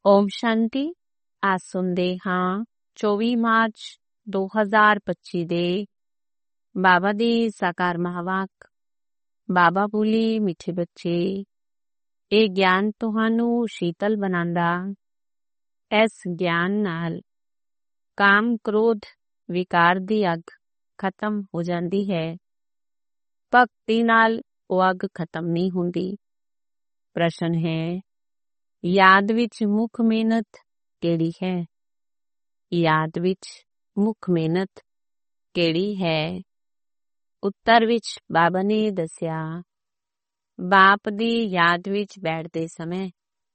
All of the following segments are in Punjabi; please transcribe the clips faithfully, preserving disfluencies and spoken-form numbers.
ਓਮ ਸ਼ਾਂਤੀ। ਅੱਜ ਸੁਣਦੇ ਹਾਂ ਚੌਵੀ ਮਾਰਚ ਦੋ ਹਜ਼ਾਰ ਪੱਚੀ ਦੇ ਬਾਬਾ ਦੀ ਸਾਕਾਰ ਮਹਾਵਾਕ। ਬਾਬਾ ਬੋਲੀ, ਮਿੱਠੇ ਬੱਚੇ, ਇਹ ਗਿਆਨ ਤੁਹਾਨੂੰ ਸ਼ੀਤਲ ਬਣਾਉਂਦਾ। ਇਸ ਗਿਆਨ ਨਾਲ ਕਾਮ, ਕ੍ਰੋਧ, ਵਿਕਾਰ ਦੀ ਅੱਗ ਖਤਮ ਹੋ ਜਾਂਦੀ ਹੈ। ਭਗਤੀ ਨਾਲ ਉਹ ਅੱਗ ਖਤਮ ਨਹੀਂ ਹੁੰਦੀ। ਪ੍ਰਸ਼ਨ ਹੈ, ਯਾਦ ਵਿੱਚ ਮੁੱਖ ਮਿਹਨਤ ਕਿਹੜੀ ਹੈ? ਯਾਦ ਵਿੱਚ ਮੁੱਖ ਮਿਹਨਤ ਕਿਹੜੀ ਹੈ? ਉੱਤਰ ਵਿੱਚ ਬਾਬਾ ਨੇ ਦੱਸਿਆ, ਬਾਪ ਦੀ ਯਾਦ ਵਿੱਚ ਬੈਠਦੇ ਸਮੇਂ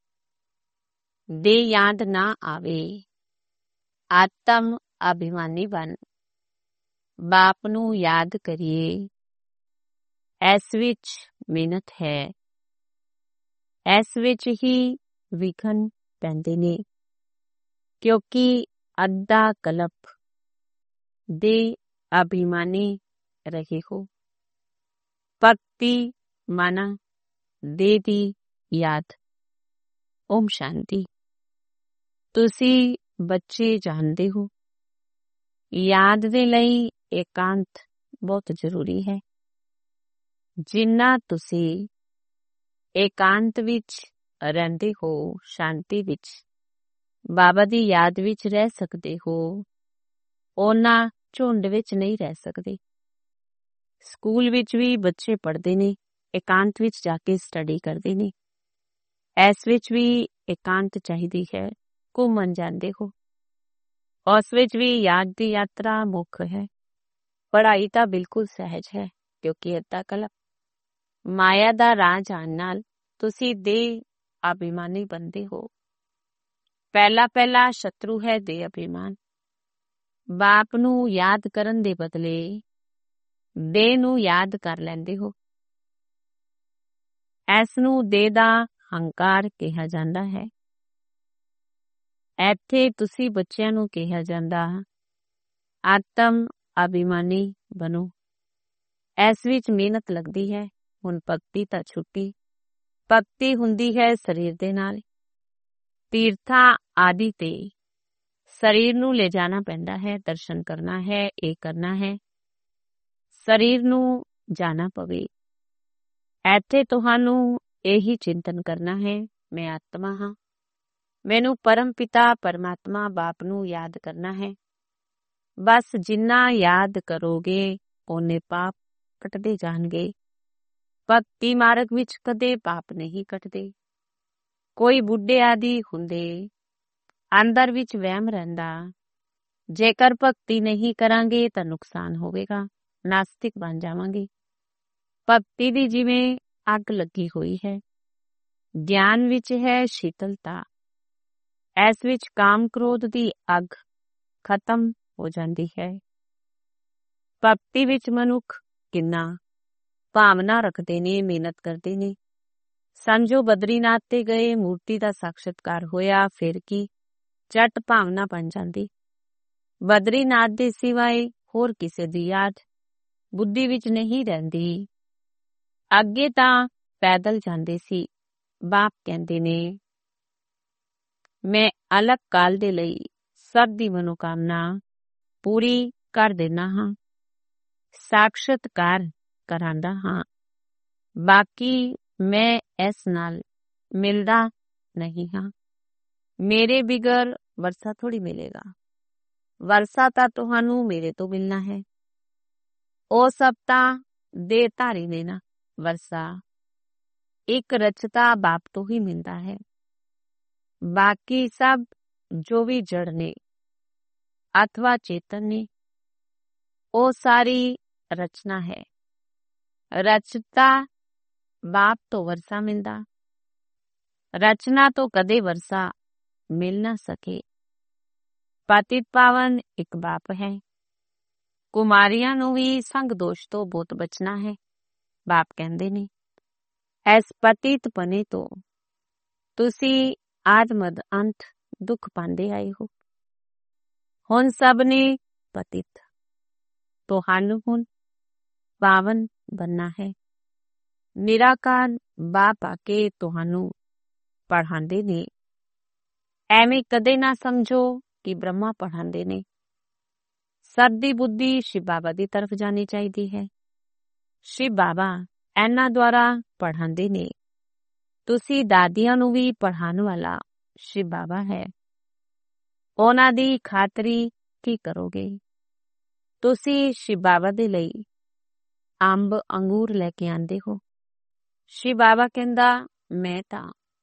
ਦੇ ਯਾਦ ਨਾ ਆਵੇ। ਆਤਮ ਅਭਿਮਾਨੀ ਬਣ ਬਾਪ ਨੂੰ ਯਾਦ ਕਰੀਏ। ਇਸ ਵਿੱਚ ਮਿਹਨਤ ਹੈ। ਇਸ ਵਿੱਚ ਹੀ ਵਿਘਨ ਪੈਂਦੇ ਨੇ, ਕਿਉਂਕਿ ਅੱਧਾ ਕਲਪ ਦੇ ਅਭਿਮਾਨੀ ਰਹੇ ਹੋ। ਭਗਤੀ ਮਾਨਾ ਦੇ ਦੀ ਯਾਦ। ਓਮ ਸ਼ਾਂਤੀ। ਤੁਸੀਂ ਬੱਚੇ ਜਾਣਦੇ ਹੋ, ਯਾਦ ਦੇ ਲਈ ਇਕਾਂਤ ਬਹੁਤ ਜ਼ਰੂਰੀ ਹੈ। ਜਿੰਨਾ ਤੁਸੀਂ ਇਕਾਂਤ ਵਿੱਚ ਰਹਿੰਦੇ ਹੋ, ਸ਼ਾਂਤੀ ਵਿੱਚ, ਬਾਬਾ ਦੀ ਯਾਦ ਵਿੱਚ ਰਹਿ ਸਕਦੇ ਹੋ, ਉਹਨਾਂ ਝੁੰਡ ਵਿੱਚ ਨਹੀਂ ਰਹਿ ਸਕਦੇ। ਸਕੂਲ ਵਿੱਚ ਵੀ ਬੱਚੇ ਪੜ੍ਹਦੇ ਨੇ, ਇਕਾਂਤ ਵਿੱਚ ਜਾ ਕੇ ਸਟੱਡੀ ਕਰਦੇ ਨੇ। ਇਸ ਵਿੱਚ ਵੀ ਇਕਾਂਤ ਚਾਹੀਦੀ ਹੈ। ਘੁੰਮਣ ਜਾਂਦੇ ਹੋ, ਉਸ ਵਿੱਚ ਵੀ ਯਾਦ ਦੀ ਯਾਤਰਾ ਮੁੱਖ ਹੈ। ਪੜ੍ਹਾਈ ਤਾਂ ਬਿਲਕੁਲ ਸਹਿਜ ਹੈ, ਕਿਉਂਕਿ ਅੱਧਾ ਕਲਪ ਮਾਇਆ ਦਾ ਰਾਹ ਜਾਣ ਨਾਲ ਤੁਸੀਂ ਦੇ ਅਭਿਮਾਨੀ ਬਣਦੇ ਹੋ। ਪਹਿਲਾ ਪਹਿਲਾ ਸ਼ਤਰੂ ਹੈ ਦੇ ਅਭਿਮਾਨ। ਬਾਪ ਨੂੰ ਯਾਦ ਕਰਨ ਦੇ ਬਦਲੇ ਦੇ ਨੂੰ ਯਾਦ ਕਰ ਲੈਂਦੇ ਹੋ। ਇਸ ਨੂੰ ਦੇ ਦਾ ਹੰਕਾਰ ਕਿਹਾ ਜਾਂਦਾ ਹੈ। ਇੱਥੇ ਤੁਸੀਂ ਬੱਚਿਆਂ ਨੂੰ ਕਿਹਾ ਜਾਂਦਾ, ਆਤਮ ਅਭਿਮਾਨੀ ਬਣੋ। ਇਸ ਵਿੱਚ ਮਿਹਨਤ ਲੱਗਦੀ ਹੈ। ਹੁਣ ਭਗਤੀ ਤਾਂ ਛੁੱਟੀ। ਭਗਤੀ ਹੁੰਦੀ ਹੈ ਸਰੀਰ ਦੇ ਨਾਲ। ਤੀਰਥਾਂ ਆਦਿ ਤੇ ਸਰੀਰ ਨੂੰ ਲੈ ਜਾਣਾ ਪੈਂਦਾ ਹੈ, ਦਰਸ਼ਨ ਕਰਨਾ ਹੈ, ਇਹ ਕਰਨਾ ਹੈ। ਸਰੀਰ ਨੂੰ ਜਾਣਾ ਪਵੇ। ਇੱਥੇ ਤੁਹਾਨੂੰ ਇਹੀ ਚਿੰਤਨ ਕਰਨਾ ਹੈ, ਮੈਂ ਆਤਮਾ ਹਾਂ। ਮੈਨੂੰ ਪਰਮ ਪਿਤਾ ਪਰਮਾਤਮਾ ਬਾਪ ਨੂੰ ਯਾਦ ਕਰਨਾ ਹੈ। ਬਸ ਜਿੰਨਾ ਯਾਦ ਕਰੋਗੇ, ਓਨੇ ਪਾਪ ਕੱਟਦੇ ਜਾਣਗੇ। ਭਗਤੀ ਮਾਰਗ ਵਿੱਚ ਕਦੇ ਪਾਪ ਨਹੀਂ ਕੱਟਦੇ। ਕੋਈ ਬੁੱਢੇ ਆਦਿ ਹੁੰਦੇ, ਅੰਦਰ ਵਿੱਚ ਵਹਿਮ ਰਹਿੰਦਾ, ਜੇਕਰ ਭਗਤੀ ਨਹੀਂ ਕਰਾਂਗੇ ਤਾਂ ਨੁਕਸਾਨ ਹੋਵੇਗਾ, ਨਾਸਤਿਕ ਬਣ ਜਾਵਾਂਗੇ। ਭਗਤੀ ਦੀ ਜਿਵੇਂ ਅੱਗ ਲੱਗੀ ਹੋਈ ਹੈ, ਗਿਆਨ ਵਿੱਚ ਹੈ ਸ਼ੀਤਲਤਾ। ਇਸ ਵਿੱਚ ਕਾਮ ਕ੍ਰੋਧ ਦੀ ਅੱਗ ਖਤਮ ਹੋ ਜਾਂਦੀ ਹੈ। ਭਗਤੀ ਵਿੱਚ ਮਨੁੱਖ ਕਿੰਨਾ ਭਾਵਨਾ ਰੱਖਦੇ ਨੇ, ਮਿਹਨਤ ਕਰਦੇ ਨੇ। ਸੰਜੋ ਬਦਰੀਨਾਥ ਤੇ ਗਏ, ਮੂਰਤੀ ਦਾ ਸਾਖਸ਼ਾਤਕਾਰ ਹੋਇਆ, ਫਿਰ ਕੀ ਝਟ ਭਾਵਨਾ ਬਣ ਜਾਂਦੀ। ਬਦਰੀਨਾਥ ਦੇ ਸਿਵਾਏ ਹੋਰ ਕਿਸੇ ਦੀ ਯਾਦ ਬੁੱਧੀ ਵਿੱਚ ਨਹੀਂ ਰਹਿੰਦੀ। ਅੱਗੇ ਤਾਂ ਪੈਦਲ ਜਾਂਦੇ ਸੀ। ਬਾਪ ਕਹਿੰਦੇ ਨੇ, ਮੈਂ ਅਲੱਗ ਕਾਲ ਦੇ ਲਈ ਸਭ ਦੀ ਮਨੋਕਾਮਨਾ ਪੂਰੀ ਕਰ ਦਿੰਦਾ ਹਾਂ, ਸਾਖਸ਼ਾਤਕਾਰ ਕਰਾਂਦਾ ਹਾਂ। ਬਾਕੀ ਮੈਂ ਇਸ ਨਾਲ ਮਿਲਦਾ ਨਹੀਂ ਹਾਂ। ਮੇਰੇ ਬਿਗਰ ਵਰਸਾ ਥੋੜੀ ਮਿਲੇਗਾ। ਵਰਸਾ ਤਾਂ ਤੁਹਾਨੂੰ ਮੇਰੇ ਤੋਂ ਮਿਲਣਾ ਹੈ। ਉਹ ਸਭ ਤਾਂ ਦੇ ਧਾਰੀ ਨੇ ਨਾ। ਵਰਸਾ ਇੱਕ ਰਚਤਾ ਬਾਪ ਤੋਂ ਹੀ ਮਿਲਦਾ ਹੈ। ਬਾਕੀ ਸਭ ਜੋ ਵੀ ਜੜ ਨੇ ਅਥਵਾ ਚੇਤਨ ਨੇ, ਉਹ ਸਾਰੀ ਰਚਨਾ ਹੈ। ਰਚਤਾ ਬਾਪ ਤੋਂ ਵਰਸਾ ਮਿਲਦਾ, ਰਚਨਾ ਤੋਂ ਕਦੇ ਵਰਸਾ ਮਿਲ ਨਾ ਸਕੇ। ਪਤਿਤ ਪਾਵਨ ਇੱਕ ਬਾਪ ਹੈ। ਕੁਮਾਰੀਆਂ ਨੂੰ ਵੀ ਸੰਗ ਦੋਸ਼ ਤੋਂ ਬਹੁਤ ਬਚਣਾ ਹੈ। ਬਾਪ ਕਹਿੰਦੇ ਨੇ, ਇਸ ਪਤਿਤ ਪਨੇ ਤੋਂ ਤੁਸੀਂ ਆਦ ਮਦ ਅੰਤ ਦੁੱਖ ਪਾਉਂਦੇ ਆਏ ਹੋ। ਹੁਣ ਸਭ ਨੇ ਪਤਿਤ, ਤੁਹਾਨੂੰ ਹੁਣ ਪਾਵਨ ਬਣਨਾ ਹੈ। ਨਿਰਾਕਾਰ ਬਾਪ ਆ ਕੇ ਤੁਹਾਨੂੰ ਪੜ੍ਹਾਉਂਦੇ ਨੇ। ਐਵੇਂ ਕਦੇ ਨਾ ਸਮਝੋ ਕਿ ਬ੍ਰਹਮਾ ਪੜ੍ਹਾਉਂਦੇ ਨੇ। ਸਭ ਦੀ ਬੁੱਧੀ ਸ਼ਿਵ ਬਾਬਾ ਦੀ ਤਰਫ ਜਾਣੀ ਚਾਹੀਦੀ ਹੈ। ਸ਼ਿਵ ਬਾਬਾ ਇਹਨਾਂ ਦੁਆਰਾ ਪੜ੍ਹਾਉਂਦੇ ਨੇ। ਤੁਸੀਂ ਦਾਦੀਆਂ ਨੂੰ ਵੀ ਪੜ੍ਹਾਉਣ ਵਾਲਾ ਸ਼ਿਵ ਬਾਬਾ ਹੈ। ਉਹਨਾਂ ਦੀ ਖਾਤਰੀ ਕੀ ਕਰੋਗੇ? ਤੁਸੀਂ ਸ਼ਿਵ ਬਾਬਾ ਦੇ ਲਈ ਅੰਬ ਅੰਗੂਰ ਲੈ ਕੇ ਆਂਦੇ ਹੋ। ਸ਼ਿਵ ਬਾਬਾ ਕਹਿੰਦਾ ਮੈਂ ਤਾਂ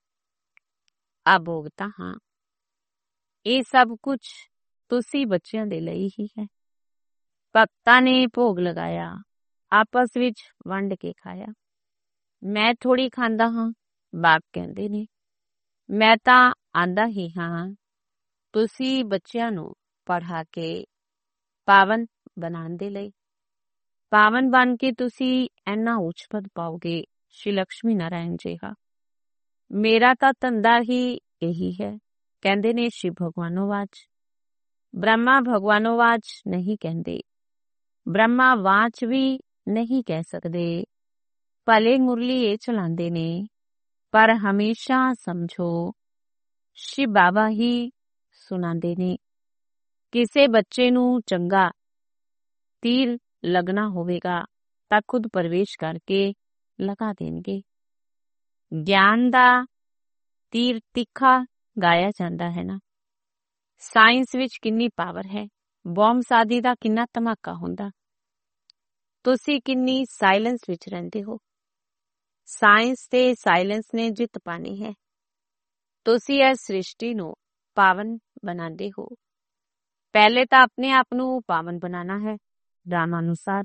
ਅਭੋਗਤਾ ਹਾਂ। ਇਹ ਸਭ ਕੁਝ ਤੁਸੀਂ ਬੱਚਿਆਂ ਦੇ ਲਈ ਹੀ ਹੈ। ਭਗਤਾਂ ਨੇ ਭੋਗ ਲਗਾਇਆ, ਆਪਸ ਵਿੱਚ ਵੰਡ ਕੇ ਖਾਇਆ। ਮੈਂ ਥੋੜੀ ਖਾਂਦਾ ਹਾਂ, ਬਾਪ ਕਹਿੰਦੇ ਨੇ। ਮੈਂ ਤਾਂ ਆਂਦਾ ਹੀ ਹਾਂ। ਤੁਸੀਂ ਬੱਚਿਆਂ ਨੂੰ ਪੜ੍ਹਾ ਕੇ ਪਾਵਨ ਬਣਾਉਣ ਦੇ ਲਈ। ਪਾਵਨ ਬਣ ਕੇ ਤੁਸੀਂ ਇੰਨਾ ਉੱਚ ਪਦ ਪਾਓਗੇ ਸ਼੍ਰੀ ਲਕਸ਼ਮੀ ਨਾਰਾਇਣ ਜਿਹਾ। ਮੇਰਾ ਤਾਂ ਧੰਦਾ ਹੀ ਇਹੀ ਹੈ। ਕਹਿੰਦੇ ਨੇ ਸ਼ਿਵ ਭਗਵਾਨੋਵਾਚ। ਬ੍ਰਹਮਾ ਭਗਵਾਨੋਵਾਚ ਨਹੀਂ ਕਹਿੰਦੇ। ਬ੍ਰਹਮਾ ਵਾਚ ਵੀ ਨਹੀਂ ਕਹਿ ਸਕਦੇ। ਭਲੇ ਮੁਰਲੀ ਇਹ ਚਲਾਉਂਦੇ ਨੇ, ਪਰ ਹਮੇਸ਼ਾ ਸਮਝੋ ਸ਼ਿਵ ਬਾਬਾ ਹੀ ਸੁਣਾਉਂਦੇ ਨੇ। ਕਿਸੇ ਬੱਚੇ ਨੂੰ ਚੰਗਾ ਤੀਰ ਲੱਗਣਾ ਹੋਵੇਗਾ ਤਾਂ ਖੁਦ ਪ੍ਰਵੇਸ਼ ਕਰਕੇ ਲਗਾ ਦੇਣਗੇ। ਗਿਆਨ ਦਾ ਤੀਰ ਤਿੱਖਾ ਗਾਇਆ ਜਾਂਦਾ ਹੈ ਨਾ। ਸਾਇੰਸ ਵਿੱਚ ਕਿੰਨੀ ਪਾਵਰ ਹੈ। ਬੌਂਬ ਸਾਦੀ ਦਾ ਕਿੰਨਾ ਧਮਾਕਾ ਹੁੰਦਾ। ਤੁਸੀਂ ਕਿੰਨੀ ਸਾਇਲੈਂਸ ਵਿੱਚ ਰਹਿੰਦੇ ਹੋ। ਸਾਇੰਸ ਤੇ ਸਾਇਲੈਂਸ ਨੇ ਜਿੱਤ ਪਾਣੀ ਹੈ। ਤੁਸੀਂ ਇਸ ਸ੍ਰਿਸ਼ਟੀ ਨੂੰ ਪਾਵਨ ਬਣਾਉਂਦੇ ਹੋ। ਪਹਿਲੇ ਤਾਂ ਆਪਣੇ ਆਪ ਨੂੰ ਪਾਵਨ ਬਣਾਉਣਾ ਹੈ। ਰਾਮ ਅਨੁਸਾਰ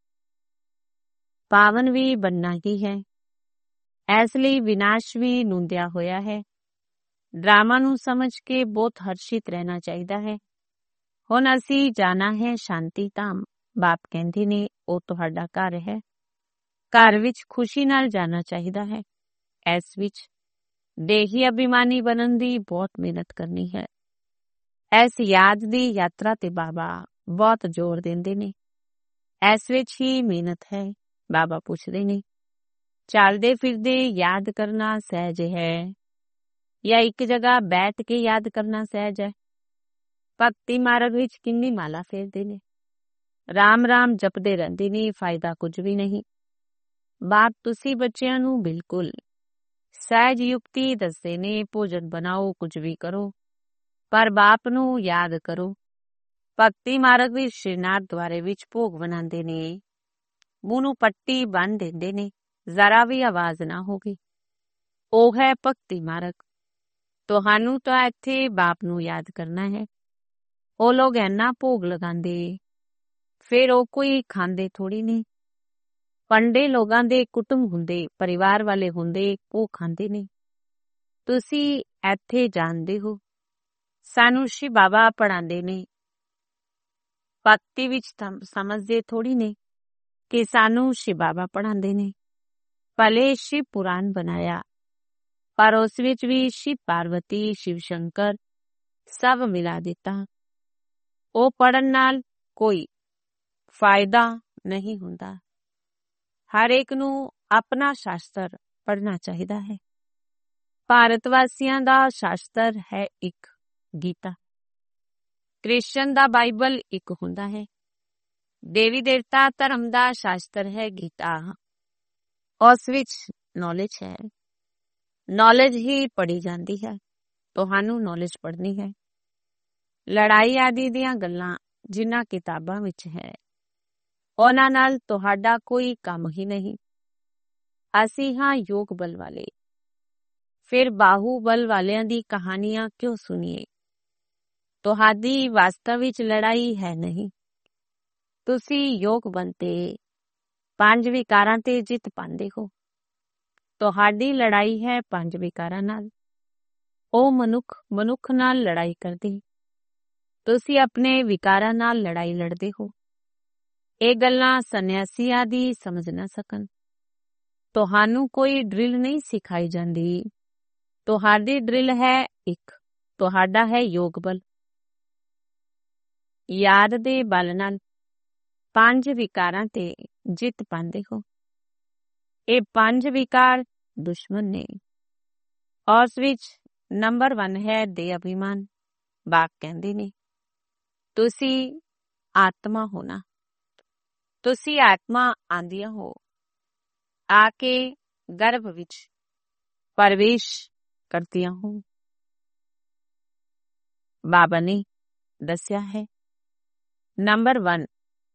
ਪਾਵਨ ਵੀ ਬਣਨਾ ਹੀ ਹੈ। ਇਸ ਲਈ ਵਿਨਾਸ਼ ਵੀ ਨੂੰਦਿਆ ਹੋਇਆ ਹੈ। ਡਰਾਮਾ ਨੂੰ ਸਮਝ ਕੇ ਬਹੁਤ ਹਰਸ਼ਿਤ ਰਹਿਣਾ ਚਾਹੀਦਾ ਹੈ। ਹੁਣ ਅਸੀਂ ਜਾਣਾ ਹੈ ਸ਼ਾਂਤੀ ਧਾਮ। ਬਾਪ ਕਹਿੰਦੇ ਨੇ ਉਹ ਤੁਹਾਡਾ ਘਰ ਹੈ। ਘਰ ਵਿੱਚ ਖੁਸ਼ੀ ਨਾਲ ਜਾਣਾ ਚਾਹੀਦਾ ਹੈ। ਇਸ ਵਿੱਚ ਦੇਹੀ ਅਭਿਮਾਨੀ ਬਣਨ ਦੀ ਬਹੁਤ ਮਿਹਨਤ ਕਰਨੀ ਹੈ। ਇਸ ਯਾਦ ਦੀ ਯਾਤਰਾ ਤੇ ਬਾਬਾ ਬਹੁਤ ਜ਼ੋਰ ਦਿੰਦੇ ਨੇ। ਇਸ ਵਿੱਚ ਹੀ ਮਿਹਨਤ ਹੈ। ਬਾਬਾ ਪੁੱਛਦੇ ਨੇ ਚੱਲਦੇ ਫਿਰਦੇ ਯਾਦ ਕਰਨਾ ਸਹਿਜ ਹੈ ਜਾਂ ਇੱਕ ਜਗ੍ਹਾ ਬੈਠ ਕੇ ਯਾਦ ਕਰਨਾ ਸਹਿਜ ਹੈ। ਭਗਤੀ ਮਾਰਗ ਵਿੱਚ ਕਿੰਨੀ ਮਾਲਾ ਫੇਰਦੇ ਨੇ। ਰਾਮ ਰਾਮ ਜਪਦੇ ਰਹਿੰਦੇ ਨੇ, ਫਾਇਦਾ ਕੁਝ ਵੀ ਨਹੀਂ। ਬਾਪ ਤੁਸੀਂ ਬੱਚਿਆਂ ਨੂੰ ਬਿਲਕੁਲ ਸਹਿਜ ਯੁਕਤੀ ਦੱਸਦੇ ਨੇ। ਭੋਜਨ ਬਣਾਓ, ਕੁਝ ਵੀ ਕਰੋ, ਪਰ ਬਾਪ ਨੂੰ ਯਾਦ ਕਰੋ। ਭਗਤੀ ਮਾਰਗ ਵਿੱਚ ਸ਼੍ਰੀਨਾਥ ਦੁਆਰੇ ਵਿੱਚ ਭੋਗ ਬਣਾਉਂਦੇ ਨੇ। ਮੂੰਹ ਨੂੰ ਪੱਟੀ ਬੰਨ ਦਿੰਦੇ ਨੇ, ਜ਼ਰਾ ਵੀ ਆਵਾਜ਼ ਨਾ ਹੋਵੇ। ਉਹ ਹੈ ਭਗਤੀ ਮਾਰਗ। ਤੁਹਾਨੂੰ ਤਾਂ ਇੱਥੇ ਬਾਪ ਨੂੰ ਯਾਦ ਕਰਨਾ ਹੈ। ਉਹ ਲੋਕ ਇੰਨਾ ਭੋਗ ਲਗਾਉਂਦੇ, ਫਿਰ ਉਹ ਕੋਈ ਖਾਂਦੇ ਥੋੜੀ ਨਹੀਂ। ਪੰਡੇ ਲੋਕਾਂ ਦੇ ਕੁਟੁੰਬ ਹੁੰਦੇ, ਪਰਿਵਾਰ ਵਾਲੇ ਹੁੰਦੇ, ਉਹ ਖਾਂਦੇ ਨੇ। ਤੁਸੀਂ ਇੱਥੇ ਜਾਣਦੇ ਹੋ ਸਾਨੂੰ ਸ਼ਿਵ ਬਾਬਾ ਪੜ੍ਹਾਉਂਦੇ ਨੇ। ਭਗਤੀ ਵਿੱਚ ਸਮਝਦੇ ਥੋੜੀ ਨੇ ਕਿ ਸਾਨੂੰ ਸ਼ਿਵ ਬਾਬਾ ਪੜ੍ਹਾਉਂਦੇ ਨੇ। ਭਲੇ ਸ਼ਿਵ ਪੁਰਾਣ ਬਣਾਇਆ, ਪਰ ਉਸ ਵਿੱਚ ਵੀ ਸ਼ਿਵ ਪਾਰਵਤੀ, ਸ਼ਿਵ ਸ਼ੰਕਰ ਸਭ ਮਿਲਾ ਦਿੱਤਾ। ਉਹ ਪੜ੍ਹਨ ਨਾਲ ਕੋਈ ਫਾਇਦਾ ਨਹੀਂ ਹੁੰਦਾ। ਹਰ ਇੱਕ ਨੂੰ ਆਪਣਾ ਸ਼ਾਸਤਰ ਪੜ੍ਹਨਾ ਚਾਹੀਦਾ ਹੈ। ਭਾਰਤ ਵਾਸੀਆਂ ਦਾ ਸ਼ਾਸਤਰ ਹੈ ਇੱਕ, ਗੀਤਾ। ਕ੍ਰਿਸ਼ਨ ਦਾ ਬਾਈਬਲ ਇੱਕ ਹੁੰਦਾ ਹੈ। ਦੇਵੀ ਦੇਵਤਾ ਧਰਮ ਦਾ ਸ਼ਾਸਤਰ ਹੈ ਗੀਤਾ। ਉਸ ਵਿੱਚ ਨੌਲੇਜ ਹੈ। ਨੌਲੇਜ ਹੀ ਪੜ੍ਹੀ ਜਾਂਦੀ ਹੈ। ਤੁਹਾਨੂੰ ਨੌਲੇਜ ਪੜ੍ਹਨੀ ਹੈ। ਲੜਾਈ ਆਦਿ ਦੀਆਂ ਗੱਲਾਂ ਜਿਨ੍ਹਾਂ ਕਿਤਾਬਾਂ ਵਿੱਚ ਹੈ, ਉਹਨਾਂ ਨਾਲ ਤੁਹਾਡਾ ਕੋਈ ਕੰਮ ਹੀ ਨਹੀਂ। ਅਸੀਂ ਹਾਂ ਯੋਗ ਬਲ ਵਾਲੇ। ਫਿਰ ਬਾਹੂ ਬਲ ਵਾਲਿਆਂ ਦੀ ਕਹਾਣੀਆਂ ਕਿਉਂ ਸੁਣੀਏ? ਤੁਹਾਡੀ ਵਾਸਤਵ ਵਿੱਚ ਲੜਾਈ ਹੈ ਨਹੀਂ। ਤੁਸੀਂ ਯੋਗ ਬਣਤੇ ਪੰਜ ਵਿਕਾਰਾਂ ਤੇ ਜਿੱਤ ਪਾਉਂਦੇ ਹੋ। ਤੁਹਾਡੀ ਲੜਾਈ ਹੈ ਪੰਜ ਵਿਕਾਰਾਂ ਨਾਲ। ਉਹ ਮਨੁੱਖ ਮਨੁੱਖ ਨਾਲ ਲੜਾਈ ਕਰਦੇ। ਤੁਸੀਂ ਆਪਣੇ ਵਿਕਾਰਾਂ ਨਾਲ ਲੜਾਈ ਲੜਦੇ ਹੋ। ਇਹ ਗੱਲਾਂ ਸੰਨਿਆਸੀ ਆਦਿ ਸਮਝ ਨਾ ਸਕਣ। ਤੁਹਾਨੂੰ ਕੋਈ ਡਰਿਲ ਨਹੀਂ ਸਿਖਾਈ ਜਾਂਦੀ। ਤੁਹਾਡੀ ਡਰਿਲ ਹੈ ਇੱਕ, ਤੁਹਾਡਾ ਹੈ ਯੋਗ ਬਲ। ਯਾਦ ਦੇ ਬਲ ਨਾਲ ਪੰਜ ਵਿਕਾਰਾਂ ਤੇ ਜਿੱਤ ਪਾਉਂਦੇ ਹੋ। ਇਹ ਪੰਜ ਵਿਕਾਰ ਦੁਸ਼ਮਣ ਨੇ। ਉਸ ਵਿੱਚ ਨੰਬਰ ਵਨ ਹੈ ਦੇ ਅਭਿਮਾਨ। ਬਾਪ ਕਹਿੰਦੇ ਨੇ ਤੁਸੀਂ ਆਤਮਾ ਹੋ ਨਾ, ਤੁਸੀਂ ਆਤਮਾ ਆਂਦੀਆਂ ਹੋ, ਆ ਕੇ ਗਰਭ ਵਿੱਚ ਪ੍ਰਵੇਸ਼ ਕਰਦੀਆਂ ਹੋ। ਬਾਬਾ ਨੇ ਦੱਸਿਆ ਹੈ ਨੰਬਰ ਵਨ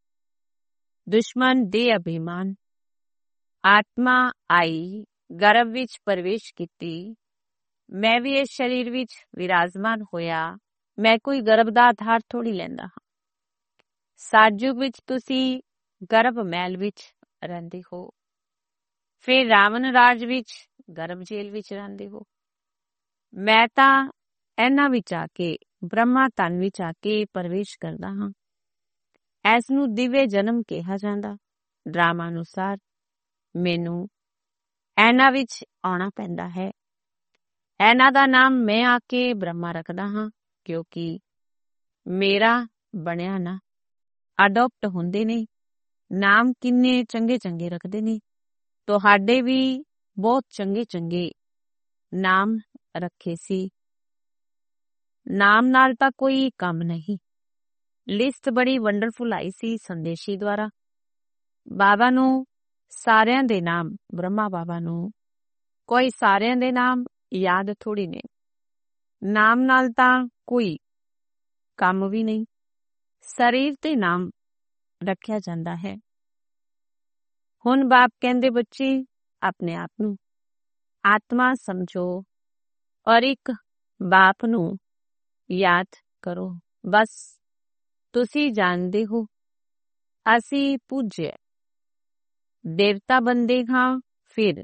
ਦੁਸ਼ਮਨ ਦੇ ਅਭਿਮਾਨ। ਆਤਮਾ ਆਈ, ਗਰਭ ਵਿੱਚ ਪ੍ਰਵੇਸ਼ ਕੀਤੀ, ਮੈਂ ਵੀ ਇਸ ਸਰੀਰ ਵਿੱਚ ਵਿਰਾਜਮਾਨ ਹੋਇਆ। ਮੈਂ ਕੋਈ ਗਰਭ ਦਾ ਆਧਾਰ ਥੋੜੀ ਲੈਂਦਾ ਹਾਂ। ਸਾਜੂਗ ਵਿੱਚ ਤੁਸੀਂ ਗਰਭ ਮਹਿਲ ਵਿੱਚ ਰਹਿੰਦੇ ਹੋ, ਫਿਰ ਰਾਵਣ ਰਾਜ ਵਿੱਚ ਗਰਭ ਜੇਲ੍ਹ ਵਿੱਚ ਰਹਿੰਦੇ ਹੋ। ਮੈਂ ਤਾਂ ਇਹਨਾਂ ਵਿੱਚ ਆ ਕੇ, ਬ੍ਰਹਮਾ ਤਨ ਵਿੱਚ ਆ ਕੇ ਪ੍ਰਵੇਸ਼ ਕਰਦਾ ਹਾਂ। ਇਸ ਨੂੰ ਦਿਵਯ ਜਨਮ ਕਿਹਾ ਜਾਂਦਾ। ਡਰਾਮਾ ਅਨੁਸਾਰ ਮੈਨੂੰ ਇਹਨਾਂ ਵਿੱਚ ਆਉਣਾ ਪੈਂਦਾ ਹੈ। ਇਹਨਾਂ ਦਾ ਨਾਮ ਮੈਂ ਆ ਕੇ ਬ੍ਰਹਮਾ ਰੱਖਦਾ ਹਾਂ, ਕਿਉਂਕਿ ਮੇਰਾ ਬਣਿਆ ਨਾ। ਅਡੋਪਟ ਹੁੰਦੇ ਨੇ, ਨਾਮ ਕਿੰਨੇ ਚੰਗੇ ਚੰਗੇ ਰੱਖਦੇ ਨੇ। ਤੁਹਾਡੇ ਵੀ ਬਹੁਤ ਚੰਗੇ ਚੰਗੇ ਨਾਮ ਰੱਖੇ ਸੀ। ਨਾਮ ਨਾਲ ਤਾਂ ਕੋਈ ਕੰਮ ਨਹੀਂ। ਲਿਸਟ ਬੜੀ ਵੰਡਰਫੁਲ ਆਈ ਸੀ ਸੰਦੇਸ਼ੀ ਦੁਆਰਾ। ਬਾਬਾ ਨੂੰ ਸਾਰਿਆਂ ਦੇ ਨਾਮ, ਬ੍ਰਹਮਾ ਬਾਬਾ ਨੂੰ ਕੋਈ ਸਾਰਿਆਂ ਦੇ ਨਾਮ ਯਾਦ ਥੋੜੀ ਨੇ। ਨਾਮ ਨਾਲ ਤਾਂ ਕੋਈ ਕੰਮ ਵੀ ਨਹੀਂ। ਸਰੀਰ ਤੇ ਨਾਮ ਰੱਖਿਆ ਜਾਂਦਾ ਹੈ। ਹੁਣ ਬਾਪ ਕਹਿੰਦੇ ਬੱਚੇ ਆਪਣੇ ਆਪ ਨੂੰ ਆਤਮਾ ਸਮਝੋ ਔਰ ਇੱਕ ਬਾਪ ਨੂੰ ਯਾਦ ਕਰੋ। ਬਸ ਤੁਸੀਂ ਜਾਣਦੇ ਹੋ ਅਸੀਂ ਪੂਜਯ ਦੇਵਤਾ ਬੰਦੇ ਹਾਂ, ਫਿਰ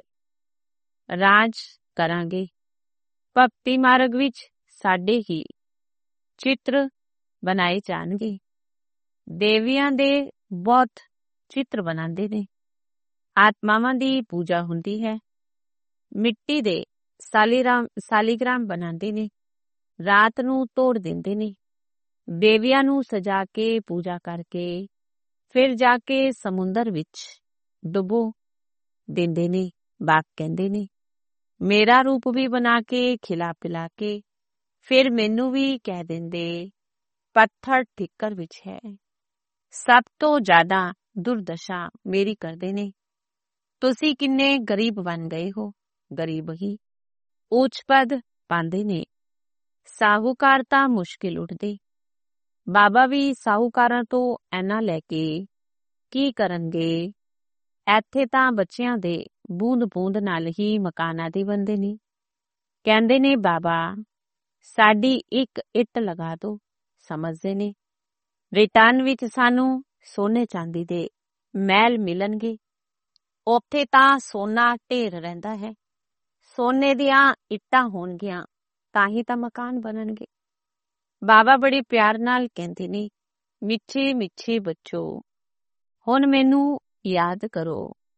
ਰਾਜ ਕਰਾਂਗੇ। ਭਗਤੀ ਮਾਰਗ ਵਿੱਚ ਸਾਡੇ ਹੀ ਚਿੱਤਰ ਬਣਾਏ ਜਾਣਗੇ। ਦੇਵੀਆਂ ਦੇ ਬਹੁਤ ਚਿੱਤਰ ਬਣਾਉਂਦੇ ਨੇ। ਆਤਮਾਵਾਂ ਦੀ ਪੂਜਾ ਹੁੰਦੀ ਹੈ। ਮਿੱਟੀ ਦੇ ਸਾਲੀਗ੍ਰਾਮ ਸਾਲੀਗ੍ਰਾਮ ਬਣਾਉਂਦੇ ਨੇ। ਰਾਤ ਨੂੰ ਤੋੜ ਦਿੰਦੇ ਨੇ। ਦੇਵੀਆਂ ਨੂੰ ਸਜਾ ਕੇ ਪੂਜਾ ਕਰਕੇ ਫਿਰ ਜਾ ਕੇ ਸਮੁੰਦਰ ਵਿੱਚ ਡੁਬੋ ਦਿੰਦੇ ਨੇ। ਬਾਪ ਕਹਿੰਦੇ ਨੇ ਮੇਰਾ ਰੂਪ ਵੀ ਬਣਾ ਕੇ ਖਿਲਾ ਪਿਲਾ ਕੇ ਫਿਰ ਮੈਨੂੰ ਵੀ ਕਹਿ ਦਿੰਦੇ ਪੱਥਰ ਠਿੱਕਰ ਵਿੱਚ ਹੈ। ਸਭ ਤੋਂ ਜ਼ਿਆਦਾ ਦੁਰਦਸ਼ਾ ਮੇਰੀ ਕਰਦੇ ਨੇ। ਤੁਸੀਂ ਕਿੰਨੇ ਗਰੀਬ ਬਣ ਗਏ ਹੋ। ਗਰੀਬ ਹੀ ਉੱਚ ਪਦ ਪਾਉਂਦੇ ਨੇ। ਸਾਹੂਕਾਰ ਤਾਂ ਮੁਸ਼ਕਿਲ ਉੱਠਦੇ। ਬਾਬਾ ਵੀ ਸਾਹੂਕਾਰਾਂ ਤੋਂ ਐਨਾ ਲੈ ਕੇ ਕੀ ਕਰਨਗੇ। ਇੱਥੇ ਤਾਂ ਬੱਚਿਆਂ ਦੇ ਬੂੰਦ ਬੂੰਦ ਨਾਲ ਹੀ ਮਕਾਨਾਂ ਦੇ ਬਣਦੇ ਨੇ। ਕਹਿੰਦੇ ਨੇ ਬਾਬਾ ਸਾਡੀ ਇੱਕ ਇੱਟ ਲਗਾ ਦੋ। ਸਮਝਦੇ ਨੇ ਰਿਟਰਨ ਵਿੱਚ ਸਾਨੂੰ ਸੋਨੇ ਚਾਂਦੀ ਦੇ ਮਹਿਲ ਮਿਲਣਗੇ। ਉੱਥੇ ਤਾਂ ਸੋਨਾ ਢੇਰ ਰਹਿੰਦਾ ਹੈ। ਸੋਨੇ ਦੀਆਂ ਇੱਟਾਂ ਹੋਣਗੀਆਂ ਤਾਂ ਹੀ ਤਾਂ ਮਕਾਨ ਬਣਨਗੇ। ਬਾਬਾ ਬੜੇ ਪਿਆਰ ਨਾਲ ਕਹਿੰਦੇ ਨੇ ਮਿੱਠੇ ਮਿੱਠੇ ਬੱਚੋ, ਹੁਣ ਮੈਨੂੰ ਯਾਦ ਕਰੋ।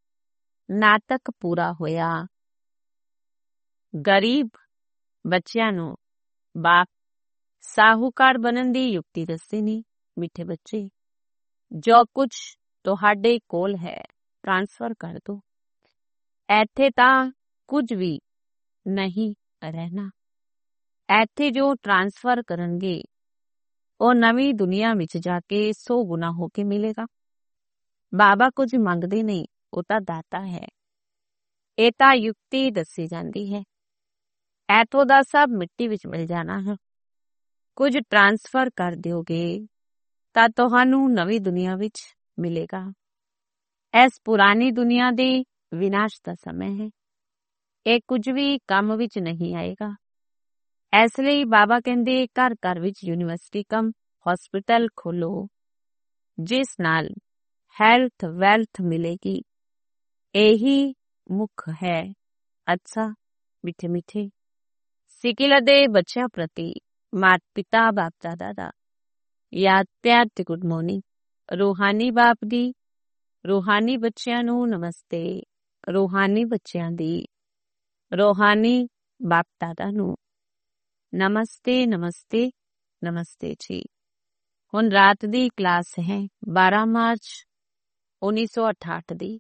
ਨਾਟਕ ਪੂਰਾ ਹੋਇਆ। ਗਰੀਬ ਬੱਚਿਆਂ ਨੂੰ ਬਾਪ ਸਾਹੂਕਾਰ ਬਣਨ ਦੀ ਯੁਕਤੀ ਦੱਸਦੇ ਨੇ। ਮਿੱਠੇ ਬੱਚੇ, ਜੋ ਕੁਝ ਤੁਹਾਡੇ ਕੋਲ ਹੈ ਟ੍ਰਾਂਸਫਰ ਕਰ ਦੋ। ਇੱਥੇ ਤਾਂ ਕੁਝ ਵੀ ਨਹੀਂ ਰਹਿਣਾ। ਇੱਥੇ ਜੋ ਟ੍ਰਾਂਸਫਰ ਕਰਨਗੇ ਉਹ ਨਵੀਂ ਦੁਨੀਆ ਵਿੱਚ ਜਾ ਕੇ ਸੌ ਗੁਣਾ ਹੋ ਕੇ ਮਿਲੇਗਾ। ਬਾਬਾ ਕੁਝ ਮੰਗਦੇ ਨਹੀਂ, ਉਹ ਤਾਂ ਦਾਤਾ ਹੈ। ਇਹ ਤਾਂ ਯੁਕਤੀ ਦੱਸੀ ਜਾਂਦੀ ਹੈ। ਇੱਥੋਂ ਦਾ ਸਭ ਮਿੱਟੀ ਵਿੱਚ ਮਿਲ ਜਾਣਾ ਹੈ। ਕੁਝ ਟ੍ਰਾਂਸਫਰ ਕਰ ਦਿਓਗੇ ਤਾਂ ਤੁਹਾਨੂੰ ਨਵੀਂ ਦੁਨੀਆ ਵਿੱਚ ਮਿਲੇਗਾ। ਇਸ ਪੁਰਾਣੀ ਦੁਨੀਆ ਦੇ ਵਿਨਾਸ਼ ਦਾ ਸਮੇਂ ਹੈ। ਇਹ ਕੁਝ ਵੀ ਕੰਮ ਵਿੱਚ ਨਹੀਂ ਆਏਗਾ। ਇਸ ਲਈ ਬਾਬਾ ਕਹਿੰਦੇ ਘਰ ਘਰ ਵਿੱਚ ਯੂਨੀਵਰਸਿਟੀ ਕਮ ਹਸਪੀਟਲ ਖੋਲੋ, ਜਿਸ ਨਾਲ ਹੈਲਥ ਵੈਲਥ ਮਿਲੇਗੀ। ਇਹੀ ਮੁੱਖ ਹੈ। ਅੱਛਾ ਮਿੱਠੇ ਮਿੱਠੇ ਸਿੱਕਿਲ ਦੇ ਬੱਚਿਆਂ ਪ੍ਰਤੀ ਮਾਤ ਪਿਤਾ ਬਾਪ ਦਾਦਾ ਦਾ ਯਾਦ ਪਿਆਰ ਤੇ ਗੁੱਡ ਮਾਰਨਿੰਗ। ਰੂਹਾਨੀ ਬਾਪ ਦੀ ਰੂਹਾਨੀ ਬੱਚਿਆਂ ਨੂੰ ਨਮਸਤੇ। ਰੂਹਾਨੀ ਬੱਚਿਆਂ ਦੀ ਰੂਹਾਨੀ ਬਾਪ ਦਾਦਾ ਨੂੰ ਨਮਸਤੇ ਨਮਸਤੇ ਨਮਸਤੇ ਜੀ। ਹੁਣ ਰਾਤ ਦੀ ਕਲਾਸ ਹੈ ਬਾਰਾਂ ਮਾਰਚ ਉੱਨੀ ਸੌ ਅਠਾਹਠ ਦੀ।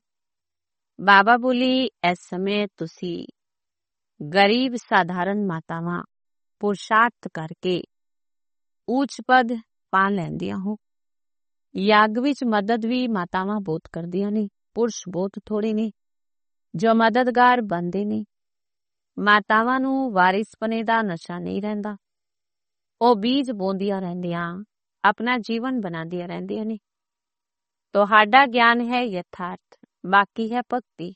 ਬਾਬਾ ਬੋਲੀ ਇਸ ਸਮੇਂ ਤੁਸੀਂ ਗਰੀਬ ਸਾਧਾਰਨ ਮਾਤਾਵਾਂ ਪੁਰਸ਼ਾਰਥ ਕਰਕੇ ਉੱਚ ਪਦ ਪਾ ਲੈਂਦੀਆਂ ਹੋ। ਯੱਗ ਵਿੱਚ ਮਦਦ ਵੀ ਮਾਤਾਵਾਂ ਬਹੁਤ ਕਰਦੀਆਂ ਨੇ, ਪੁਰਸ਼ ਬਹੁਤ ਥੋੜੇ ਨੇ ਜੋ ਮਦਦਗਾਰ ਬਣਦੇ ਨੇ। ਮਾਤਾਵਾਂ ਨੂੰ ਵਾਰਿਸਪਨੇ ਦਾ ਨਸ਼ਾ ਨਹੀਂ ਰਹਿੰਦਾ। ਉਹ ਬੀਜ ਬੋਂਦੀਆਂ ਰਹਿੰਦੀਆਂ, ਆਪਣਾ ਜੀਵਨ ਬਣਾਉਂਦੀਆਂ ਰਹਿੰਦੀਆਂ ਨੇ। ਤੁਹਾਡਾ ਗਿਆਨ ਹੈ ਯਥਾਰਥ, ਬਾਕੀ ਹੈ ਭਗਤੀ।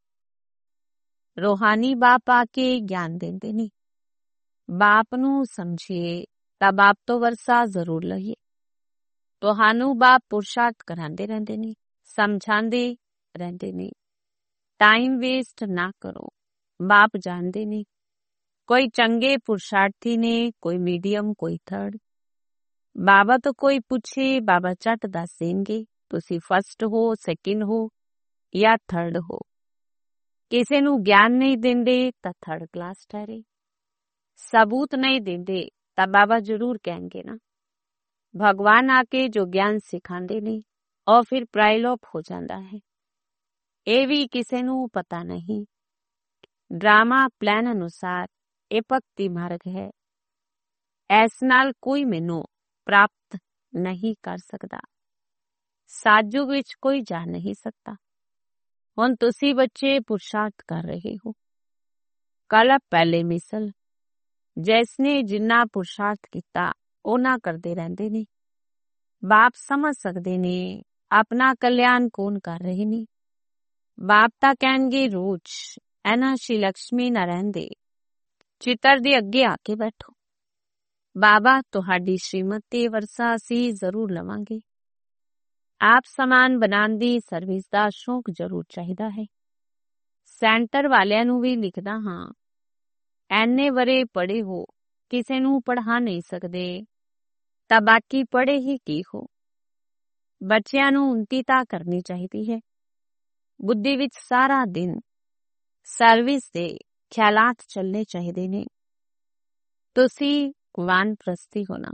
ਰੂਹਾਨੀ ਬਾਪ ਆ ਕੇ ਗਿਆਨ ਦਿੰਦੇ ਨੇ। ਬਾਪ ਨੂੰ ਸਮਝੀਏ ਤਾਂ ਬਾਪ ਤੋਂ ਵਰਸਾ ਜ਼ਰੂਰ ਲਈਏ। ਤੁਹਾਨੂੰ ਬਾਪ ਪੁਰਸ਼ਾਰਥ ਕਰਾਉਂਦੇ ਰਹਿੰਦੇ ਨੇ, ਸਮਝਾਉਂਦੇ ਰਹਿੰਦੇ ਨੇ। ਟਾਈਮ ਵੇਸਟ ਨਾ ਕਰੋ। ਬਾਪ ਜਾਣਦੇ ਨੇ ਕੋਈ ਚੰਗੇ ਪੁਰਸ਼ਾਰਥੀ ਨੇ, ਕੋਈ ਮੀਡੀਅਮ, ਕੋਈ ਥਰਡ। ਬਾਬਾ ਤੋਂ ਕੋਈ ਪੁੱਛੇ, ਬਾਬਾ ਝੱਟ ਦੱਸ ਦੇਣਗੇ ਤੁਸੀਂ ਫਸਟ ਹੋ, ਸੈਕਿੰਡ ਹੋ ਜਾਂ ਥਰਡ ਹੋ। ਕਿਸੇ ਨੂੰ ਗਿਆਨ ਨਹੀਂ ਦਿੰਦੇ ਤਾਂ ਥਰਡ ਕਲਾਸ ਠਹਿਰੇ। ਸਬੂਤ ਨਹੀਂ ਦਿੰਦੇ ਤਾਂ ਬਾਬਾ ਜ਼ਰੂਰ ਕਹਿਣਗੇ ਨਾ। ਭਗਵਾਨ ਆ ਕੇ ਜੋ ਗਿਆਨ ਸਿਖਾਉਂਦੇ ਨੇ ਉਹ ਫਿਰ ਪ੍ਰਾਈਲੋਪ ਹੋ ਜਾਂਦਾ ਹੈ। ਇਹ ਵੀ ਕਿਸੇ ਨੂੰ ਪਤਾ ਨਹੀਂ। ਡਰਾਮਾ ਪਲਾਨ ਅਨੁਸਾਰ ਇਹ ਭਗਤੀ ਮਾਰਗ ਹੈ। ਇਸ ਨਾਲ ਕੋਈ ਮੈਨੂੰ ਪ੍ਰਾਪਤ ਨਹੀਂ ਕਰ ਸਕਦਾ। ਸਾਜੂ ਵਿੱਚ ਕੋਈ ਜਾ ਨਹੀਂ ਸਕਦਾ। ਹੁਣ ਤੁਸੀਂ ਬੱਚੇ ਪੁਰਸ਼ਾਰਥ ਕਰ ਰਹੇ ਹੋ। ਕੱਲ ਪਹਿਲੇ ਮਿਸਲ ਜਿਸਨੇ ਜਿੰਨਾ ਪੁਰਸ਼ਾਰਥ ਕੀਤਾ ਉਹਨਾਂ ਕਰਦੇ ਰਹਿੰਦੇ ਨੇ। ਬਾਪ ਸਮਝ ਸਕਦੇ ਨੇ ਆਪਣਾ ਕਲਿਆਣ ਕੌਣ ਕਰ ਰਹੇ ਨੇ। ਬਾਪ ਤਾਂ ਕਹਿਣਗੇ ਰੋਜ਼ ਇਹਨਾਂ ਸ਼੍ਰੀ ਲਕਸ਼ਮੀ ਨਾਰਾਇਣ ਦੇ ਚਿੱਤਰ ਦੇ ਅੱਗੇ ਆ ਕੇ ਬੈਠੋ। ਬਾਬਾ ਤੁਹਾਡੀ ਸ਼੍ਰੀਮਤ ਤੇ ਵਰਸਾ ਅਸੀਂ ਜ਼ਰੂਰ ਲਵਾਂਗੇ। ਆਪ ਸਮਾਨ ਬਣਾਉਣ ਦੀ ਸਰਵਿਸ ਦਾ ਸ਼ੌਕ ਜ਼ਰੂਰ ਚਾਹੀਦਾ ਹੈ। ਸੈਂਟਰ ਵਾਲਿਆਂ ਨੂੰ ਵੀ ਲਿਖਦਾ ਹਾਂ, ਐਨੇ ਵਰੇ ਪੜ੍ਹੇ ਹੋ, ਕਿਸੇ ਨੂੰ ਪੜ੍ਹਾ ਨਹੀਂ ਸਕਦੇ ਤਾਂ ਬਾਕੀ ਪੜ੍ਹੇ ਹੀ ਕੀ ਹੋ। ਬੱਚਿਆਂ ਨੂੰ ਉਨਤੀ ਤਾਂ ਕਰਨੀ ਚਾਹੀਦੀ ਹੈ। ਬੁੱਧੀ ਵਿੱਚ ਸਾਰਾ ਦਿਨ ਸਰਵਿਸ ਦੇ ਖਿਆਲਾਤ ਚੱਲਣੇ ਚਾਹੀਦੇ ਨੇ। ਤੁਸੀਂ ਵਾਨਪ੍ਰਸਤੀ ਹੋਣਾ।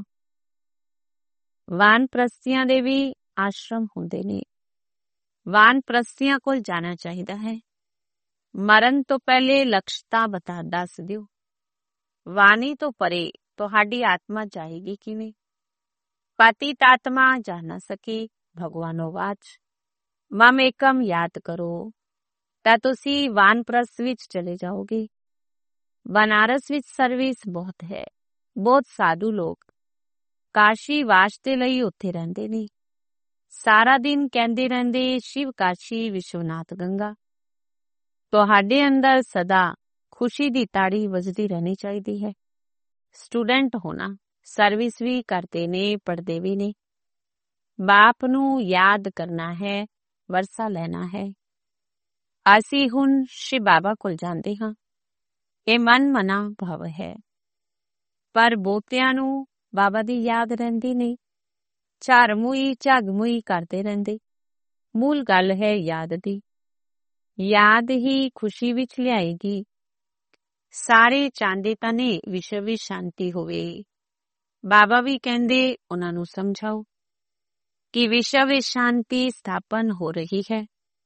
ਵਾਨਪ੍ਰਸਤੀਆਂ ਦੇ ਵੀ ਆਸ਼ਰਮ ਹੁੰਦੇ ਨੇ। ਵਾਨਪ੍ਰਸਤੀਆਂ ਕੋਲ ਜਾਣਾ ਚਾਹੀਦਾ ਹੈ। ਮਰਨ ਤੋਂ ਪਹਿਲੇ ਲਕਸ਼ਤਾ ਬਤਾ ਦੱਸ ਦਿਓ। ਵਾਣੀ ਤੋਂ ਪਰੇ ਤੁਹਾਡੀ ਆਤਮਾ ਜਾਏਗੀ ਕਿਵੇਂ? ਪਤਿਤ ਆਤਮਾ ਜਾ ਨਾ ਸਕੀ ਭਗਵਾਨੋ ਵਾਚ। ਮਮ ਏਕਮ ਯਾਦ ਕਰੋ ਤਾਂ ਤੁਸੀਂ ਵਾਨਪ੍ਰਸਥ ਵਿੱਚ ਚਲੇ ਜਾਓਗੇ। ਬਨਾਰਸ ਵਿੱਚ ਸਰਵਿਸ ਬਹੁਤ ਹੈ। ਬਹੁਤ ਸਾਧੂ ਲੋਕ ਕਾਸ਼ੀ ਵਾਸਤੇ ਲਈ ਉੱਥੇ ਰਹਿੰਦੇ ਨੇ। ਸਾਰਾ ਦਿਨ ਕਹਿੰਦੇ ਰਹਿੰਦੇ ਸ਼ਿਵ ਕਾਸ਼ੀ ਵਿਸ਼ਵਨਾਥ ਗੰਗਾ। ਤੁਹਾਡੇ ਅੰਦਰ ਸਦਾ ਖੁਸ਼ੀ ਦੀ ਤਾੜੀ ਵੱਜਦੀ ਰਹਿਣੀ ਚਾਹੀਦੀ ਹੈ। ਸਟੂਡੈਂਟ ਹੋਣਾ, ਸਰਵਿਸ ਵੀ ਕਰਦੇ ਨੇ, ਪੜ੍ਹਦੇ ਵੀ ਨੇ। ਬਾਪ ਨੂੰ ਯਾਦ ਕਰਨਾ ਹੈ, ਵਰਸਾ ਲੈਣਾ ਹੈ। ਅਸੀਂ ਹੁਣ ਸ਼ਿਵ ਬਾਬਾ ਕੋਲ ਜਾਂਦੇ ਹਾਂ। ਇਹ ਮਨ ਮਨਾ ਭਾਵ ਹੈ। ਪਰ ਬਹੁਤਿਆਂ ਨੂੰ ਬਾਬਾ ਦੀ ਯਾਦ ਰਹਿੰਦੀ ਨਹੀਂ। ਝਰਮੂਈ ਝਗਮੂਈ ਕਰਦੇ ਰਹਿੰਦੇ। ਮੂਲ ਗੱਲ ਹੈ ਯਾਦ ਦੀ। ਯਾਦ ਹੀ ਖੁਸ਼ੀ ਵਿੱਚ ਲਿਆਏਗੀ। ਸਾਰੇ ਚਾਹੁੰਦੇ ਤਾਂ ਨੇ ਵਿਸ਼ਵ ਵਿੱਚ ਸ਼ਾਂਤੀ ਹੋਵੇ। ਬਾਬਾ ਵੀ ਕਹਿੰਦੇ ਉਹਨਾਂ ਨੂੰ ਸਮਝਾਓ ਕਿ ਵਿਸ਼ਵ ਵਿੱਚ ਸ਼ਾਂਤੀ ਸਥਾਪਨ ਹੋ ਰਹੀ ਹੈ।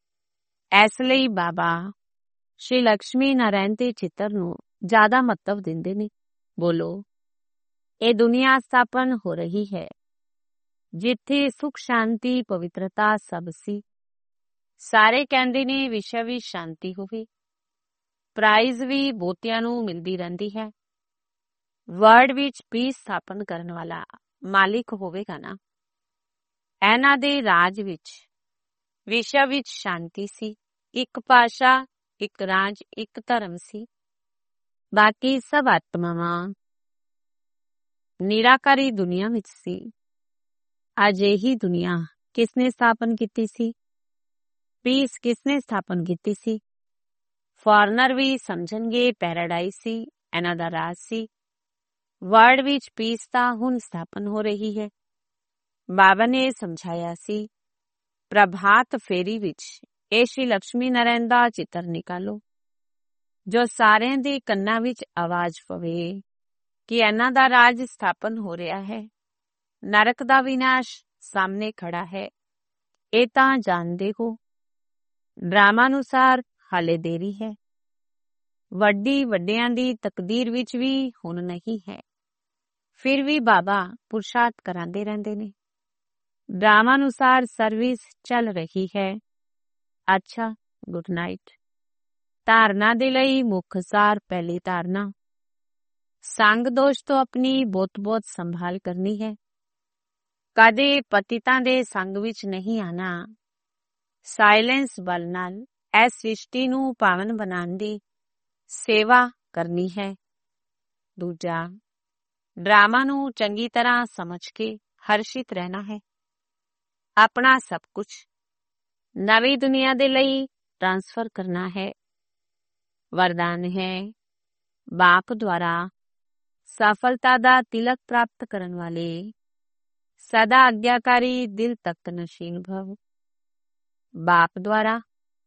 ਇਸ ਲਈ ਬਾਬਾ ਸ਼੍ਰੀ ਲਕਸ਼ਮੀ ਨਾਰਾਇਣ ਦੇ ਚਿੱਤਰ ਨੂੰ ਜ਼ਿਆਦਾ ਮਹੱਤਵ ਦਿੰਦੇ ਨੇ। ਬੋਲੋ, ਇਹ ਦੁਨੀਆ ਸਥਾਪਨ ਹੋ ਰਹੀ ਹੈ ਜਿੱਥੇ ਸੁਖ ਸ਼ਾਂਤੀ ਪਵਿੱਤਰਤਾ ਸਭ ਸੀ। ਸਾਰੇ ਕਹਿੰਦੇ ਨੇ ਵਿਸ਼ਵ ਵਿੱਚ ਸ਼ਾਂਤੀ ਹੋਵੇ। ਪ੍ਰਾਈਜ਼ ਵੀ ਬਹੁਤਿਆਂ ਨੂੰ ਮਿਲਦੀ ਰਹਿੰਦੀ ਹੈ। ਵਰਲਡ ਵਿੱਚ ਪੀਸ ਸਥਾਪਨ ਕਰਨ ਵਾਲਾ ਮਾਲਿਕ ਹੋਵੇਗਾ ਨਾ। ਇਹਨਾਂ ਦੇ ਰਾਜ ਵਿੱਚ ਵਿਸ਼ਵ ਵਿੱਚ ਸ਼ਾਂਤੀ ਸੀ। ਇੱਕ ਭਾਸ਼ਾ, ਇੱਕ ਰਾਜ, ਇੱਕ ਧਰਮ ਸੀ। ਬਾਕੀ ਸਭ ਆਤਮਾਵਾਂ ਨਿਰਾਕਾਰੀ ਦੁਨੀਆ ਵਿੱਚ ਸੀ। ਅੱਜ ਇਹੀ ਦੁਨੀਆ ਕਿਸਨੇ ਸਥਾਪਨ ਕੀਤੀ ਸੀ? ਪੀਸ ਕਿਸਨੇ ਸਥਾਪਨ ਕੀਤੀ ਸੀ? ਫੋਰਨਰ ਵੀ ਸਮਝਣਗੇ ਪੈਰਾਡਾਈਜ਼ ਸੀ, ਇਹਨਾਂ ਦਾ ਰਾਜ ਸੀ। ਵਰਲਡ ਵਿੱਚ ਪੀਸ ਤਾਂ ਹੁਣ ਸਥਾਪਨ ਹੋ ਰਹੀ ਹੈ। ਬਾਬਾ ਨੇ ਸਮਝਾਇਆ ਸੀ, ਪ੍ਰਭਾਤ ਫੇਰੀ ਵਿੱਚ ਇਹ ਸ਼੍ਰੀ ਲਕਸ਼ਮੀ ਨਾਰਾਇਣ ਦਾ ਚਿੱਤਰ ਨਿਕਾਲੋ ਜੋ ਸਾਰਿਆਂ ਦੇ ਕੰਨਾਂ ਵਿੱਚ ਆਵਾਜ਼ ਪਵੇ ਕਿ ਇਹਨਾਂ ਦਾ ਰਾਜ ਸਥਾਪਨ ਹੋ ਰਿਹਾ ਹੈ। ਨਰਕ ਦਾ ਵਿਨਾਸ਼ ਸਾਹਮਣੇ ਖੜਾ ਹੈ। ਇਹ ਤਾਂ ਜਾਣਦੇ ਹੋ। ਡਰਾਮਾ ਅਨੁਸਾਰ ਹਾਲੇ ਦੇਰੀ ਹੈ। ਵੱਡੀ ਵੱਡਿਆਂ ਦੀ ਤਕਦੀਰ ਵਿੱਚ ਵੀ ਹੁਣ ਨਹੀਂ ਹੈ। ਫਿਰ ਵੀ ਬਾਬਾ ਪੁਰਸ਼ਾਰਥ ਕਰਾਉਂਦੇ ਰਹਿੰਦੇ ਨੇ। ਡਰਾਮਾ ਅਨੁਸਾਰ ਸਰਵਿਸ ਚੱਲ ਰਹੀ ਹੈ। ਅੱਛਾ, ਗੁੱਡ ਨਾਈਟ। ਧਾਰਨਾ ਦੇ ਲਈ ਮੁੱਖ ਸਾਰ। ਪਹਿਲੀ ਧਾਰਨਾ, ਸੰਗ ਦੋਸ਼ ਤੋਂ ਆਪਣੀ ਬਹੁਤ ਬਹੁਤ ਸੰਭਾਲ ਕਰਨੀ ਹੈ। ਕਦੇ ਪਤਿਤਾਂ ਦੇ ਸੰਗ ਵਿੱਚ ਨਹੀਂ ਆਣਾ। ਸਾਇਲੈਂਸ ਬਲ ਨਾਲ ਇਸ ਸ੍ਰਿਸ਼ਟੀ ਨੂੰ ਪਾਵਨ ਬਣਾਉਣ ਦੀ ਸੇਵਾ ਕਰਨੀ ਹੈ। ਦੂਜਾ, ਡਰਾਮਾ ਨੂੰ ਚੰਗੀ ਤਰ੍ਹਾਂ ਸਮਝ ਕੇ ਹਰਸ਼ਿਤ ਰਹਿਣਾ ਹੈ। ਆਪਣਾ ਸਭ ਕੁਝ ਨਵੀਂ ਦੁਨੀਆ ਦੇ ਲਈ ਟ੍ਰਾਂਸਫਰ ਕਰਨਾ ਹੈ। ਵਰਦਾਨ ਹੈ, ਬਾਪ ਦੁਆਰਾ ਸਫਲਤਾ ਦਾ ਤਿਲਕ ਪ੍ਰਾਪਤ ਕਰਨ ਵਾਲੇ ਸਦਾ ਆਗਿਆਕਾਰੀ ਦਿਲ ਤਖਤ ਨਸ਼ੀਨ ਭਵ। ਬਾਪ ਦੁਆਰਾ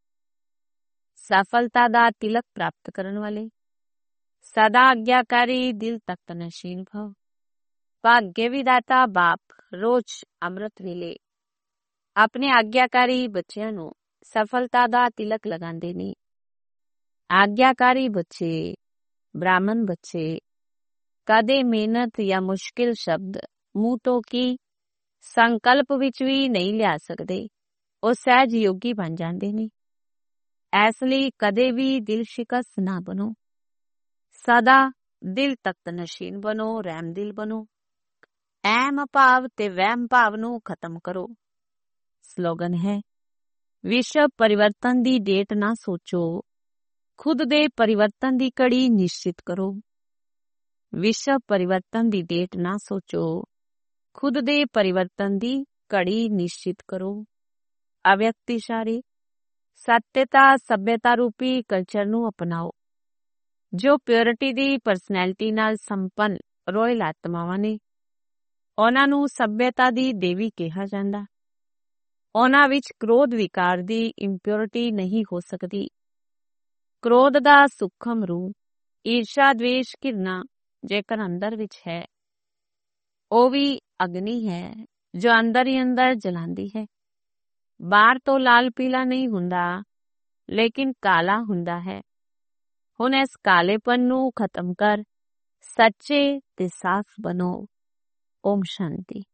ਸਫਲਤਾ ਦਾ ਤਿਲਕ ਪ੍ਰਾਪਤ ਕਰਨ ਵਾਲੇ ਸਦਾ ਆਗਿਆਕਾਰੀ ਦਿਲ ਤਖਤ ਨਸ਼ੀਨ ਭਵ। ਭਾਗਯ ਵਿਦਾਤਾ ਬਾਪ ਰੋਜ਼ ਅੰਮ੍ਰਿਤ ਵੇਲੇ ਆਪਣੇ ਆਗਿਆਕਾਰੀ ਬੱਚਿਆਂ ਨੂੰ ਸਫਲਤਾ ਦਾ ਤਿਲਕ ਲਗਾਉਂਦੇ ਨੇ। ਆਗਿਆਕਾਰੀ ਬੱਚੇ, ਬ੍ਰਾਹਮਣ ਬੱਚੇ ਕਦੇ ਮਿਹਨਤ ਜਾਂ ਮੁਸ਼ਕਿਲ ਸ਼ਬਦ ਮੂੰਹ ਤੋਂ ਕੀ ਸੰਕਲਪ ਵਿੱਚ ਵੀ ਨਹੀਂ ਲਿਆ ਸਕਦੇ। ਉਹ ਸਹਿਜ ਯੋਗੀ ਬਣ ਜਾਂਦੇ ਨੇ। ਇਸ ਲਈ ਕਦੇ ਵੀ ਦਿਲ ਸ਼ਿਕਸਤ ਨਾ ਬਣੋ। ਸਦਾ ਦਿਲ ਤਖਤ ਨਸ਼ੀਨ ਬਣੋ, ਰਹਿਮ ਦਿਲ ਬਣੋ। ਅਹਿਮ ਭਾਵ ਤੇ ਵਹਿਮ ਭਾਵ ਨੂੰ ਖਤਮ ਕਰੋ। ਸਲੋਗਨ ਹੈ, ਵਿਸ਼ਵ ਪਰਿਵਰਤਨ ਦੀ ਡੇਟ ਨਾ ਸੋਚੋ, ਖੁਦ ਦੇ ਪਰਿਵਰਤਨ ਦੀ ਕੜੀ ਨਿਸ਼ਚਿਤ ਕਰੋ। ਵਿਸ਼ਵ ਪਰਿਵਰਤਨ ਦੀ ਡੇਟ ਨਾ ਸੋਚੋ, ਖੁਦ ਦੇ ਪਰਿਵਰਤਨ ਦੀ ਘੜੀ ਨਿਸ਼ਚਿਤ ਕਰੋ। ਅਵਿਅਕਤ ਇਸ਼ਾਰੇ, ਸੱਤਿਅਤਾ ਸਭਿਅਤਾ ਰੂਪੀ ਕਲਚਰ ਨੂੰ ਅਪਣਾਓ। ਜੋ ਪਿਓਰਿਟੀ ਦੀ ਪਰਸਨੈਲਿਟੀ ਨਾਲ ਸੰਪੰਨ ਰੋਇਲ ਆਤਮਾਵਾਂ ਨੇ, ਉਹਨਾਂ ਨੂੰ ਸਭਿਅਤਾ ਦੀ ਦੇਵੀ ਕਿਹਾ ਜਾਂਦਾ। ਉਹਨਾਂ ਵਿੱਚ ਕ੍ਰੋਧ ਵਿਕਾਰ ਦੀ ਇੰਪਿਓਰਿਟੀ ਨਹੀਂ ਹੋ ਸਕਦੀ। ਕ੍ਰੋਧ ਦਾ ਸੂਖਮ ਰੂਪ ਈਰਸ਼ਾ, ਦਵੇਸ਼, ਘਿਰਨਾ ਜੇਕਰ ਅੰਦਰ ਵਿੱਚ ਹੈ, ਉਹ ਵੀ ਅਗਨੀ ਹੈ ਜੋ ਅੰਦਰ ਹੀ ਅੰਦਰ ਜਲਾਂਦੀ ਹੈ। ਬਾਹਰ ਤੋਂ ਲਾਲ ਪੀਲਾ ਨਹੀਂ ਹੁੰਦਾ, ਲੇਕਿਨ ਕਾਲਾ ਹੁੰਦਾ ਹੈ। ਹੁਣ ਇਸ ਕਾਲੇਪਨ ਨੂੰ ਖਤਮ ਕਰ ਸੱਚੇ ਤੇ ਸਾਫ਼ ਬਣੋ। ਓਮ ਸ਼ਾਂਤੀ।